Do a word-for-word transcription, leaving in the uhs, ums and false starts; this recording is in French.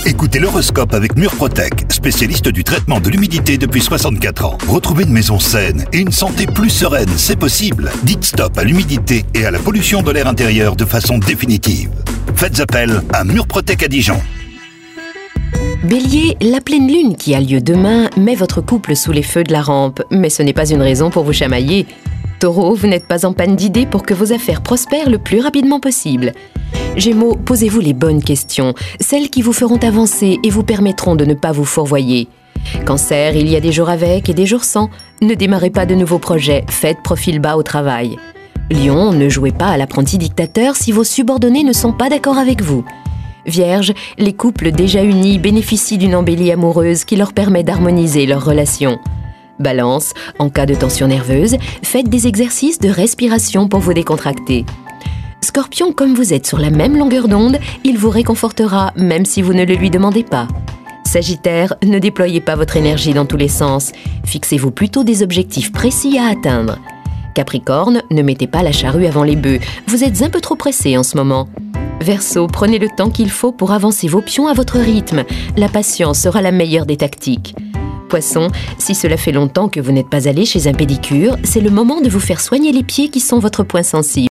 Écoutez l'horoscope avec Murprotec, spécialiste du traitement de l'humidité depuis soixante-quatre ans. Retrouvez une maison saine et une santé plus sereine, c'est possible. Dites stop à l'humidité et à la pollution de l'air intérieur de façon définitive. Faites appel à Murprotec à Dijon. Bélier, la pleine lune qui a lieu demain met votre couple sous les feux de la rampe, mais ce n'est pas une raison pour vous chamailler. Taureau, vous n'êtes pas en panne d'idées pour que vos affaires prospèrent le plus rapidement possible. Gémeaux, posez-vous les bonnes questions, celles qui vous feront avancer et vous permettront de ne pas vous fourvoyer. Cancer, il y a des jours avec et des jours sans. Ne démarrez pas de nouveaux projets, faites profil bas au travail. Lion, ne jouez pas à l'apprenti dictateur si vos subordonnés ne sont pas d'accord avec vous. Vierge, les couples déjà unis bénéficient d'une embellie amoureuse qui leur permet d'harmoniser leurs relations. Balance, en cas de tension nerveuse, faites des exercices de respiration pour vous décontracter. Scorpion, comme vous êtes sur la même longueur d'onde, il vous réconfortera même si vous ne le lui demandez pas. Sagittaire, ne déployez pas votre énergie dans tous les sens, fixez-vous plutôt des objectifs précis à atteindre. Capricorne, ne mettez pas la charrue avant les bœufs, vous êtes un peu trop pressé en ce moment. Verseau, prenez le temps qu'il faut pour avancer vos pions à votre rythme, la patience sera la meilleure des tactiques. Poisson, si cela fait longtemps que vous n'êtes pas allé chez un pédicure, c'est le moment de vous faire soigner les pieds qui sont votre point sensible.